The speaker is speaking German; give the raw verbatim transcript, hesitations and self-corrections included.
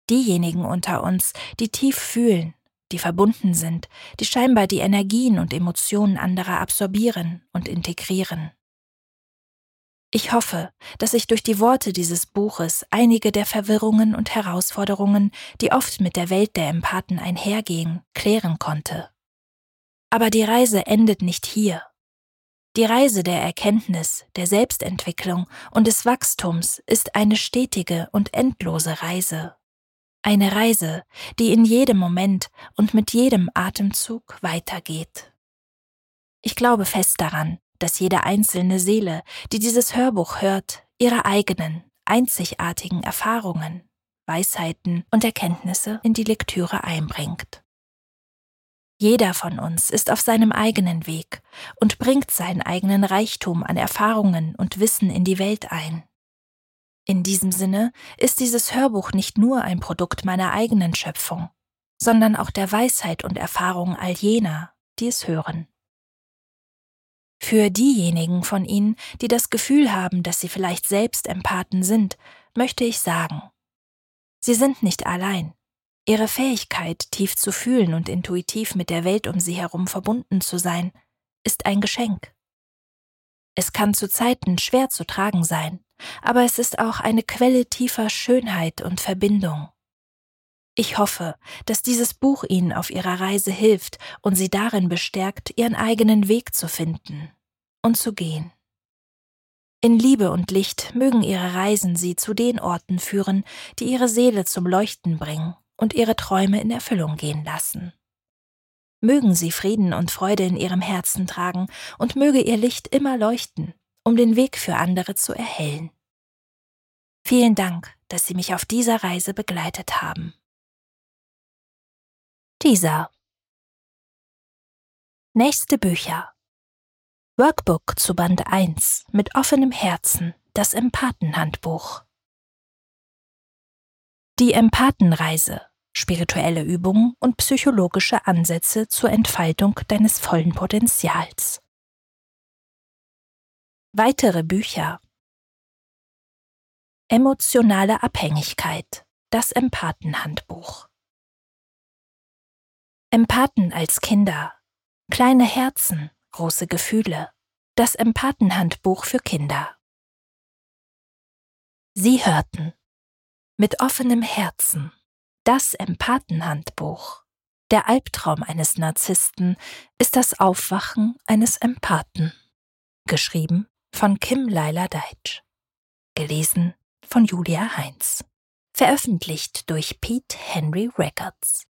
Diejenigen unter uns, die tief fühlen, die verbunden sind, die scheinbar die Energien und Emotionen anderer absorbieren und integrieren. Ich hoffe, dass ich durch die Worte dieses Buches einige der Verwirrungen und Herausforderungen, die oft mit der Welt der Empathen einhergehen, klären konnte. Aber die Reise endet nicht hier. Die Reise der Erkenntnis, der Selbstentwicklung und des Wachstums ist eine stetige und endlose Reise. Eine Reise, die in jedem Moment und mit jedem Atemzug weitergeht. Ich glaube fest daran, dass jede einzelne Seele, die dieses Hörbuch hört, ihre eigenen, einzigartigen Erfahrungen, Weisheiten und Erkenntnisse in die Lektüre einbringt. Jeder von uns ist auf seinem eigenen Weg und bringt seinen eigenen Reichtum an Erfahrungen und Wissen in die Welt ein. In diesem Sinne ist dieses Hörbuch nicht nur ein Produkt meiner eigenen Schöpfung, sondern auch der Weisheit und Erfahrung all jener, die es hören. Für diejenigen von Ihnen, die das Gefühl haben, dass sie vielleicht selbst Empathen sind, möchte ich sagen: Sie sind nicht allein. Ihre Fähigkeit, tief zu fühlen und intuitiv mit der Welt um sie herum verbunden zu sein, ist ein Geschenk. Es kann zu Zeiten schwer zu tragen sein, aber es ist auch eine Quelle tiefer Schönheit und Verbindung. Ich hoffe, dass dieses Buch Ihnen auf Ihrer Reise hilft und Sie darin bestärkt, Ihren eigenen Weg zu finden und zu gehen. In Liebe und Licht mögen Ihre Reisen Sie zu den Orten führen, die Ihre Seele zum Leuchten bringen und Ihre Träume in Erfüllung gehen lassen. Mögen Sie Frieden und Freude in Ihrem Herzen tragen und möge Ihr Licht immer leuchten, um den Weg für andere zu erhellen. Vielen Dank, dass Sie mich auf dieser Reise begleitet haben. Teaser. Nächste Bücher. Workbook zu Band eins mit offenem Herzen, das Empathenhandbuch. Die Empathenreise, spirituelle Übungen und psychologische Ansätze zur Entfaltung deines vollen Potenzials. Weitere Bücher. Emotionale Abhängigkeit, das Empathenhandbuch. Empathen als Kinder, kleine Herzen, große Gefühle, das Empathenhandbuch für Kinder. Sie hörten Mit offenem Herzen, das Empathenhandbuch. Der Albtraum eines Narzissten ist das Aufwachen eines Empathen. Geschrieben von Kim Laila Deitsch. Gelesen von Julia Heinz. Veröffentlicht durch Pete Henry Records.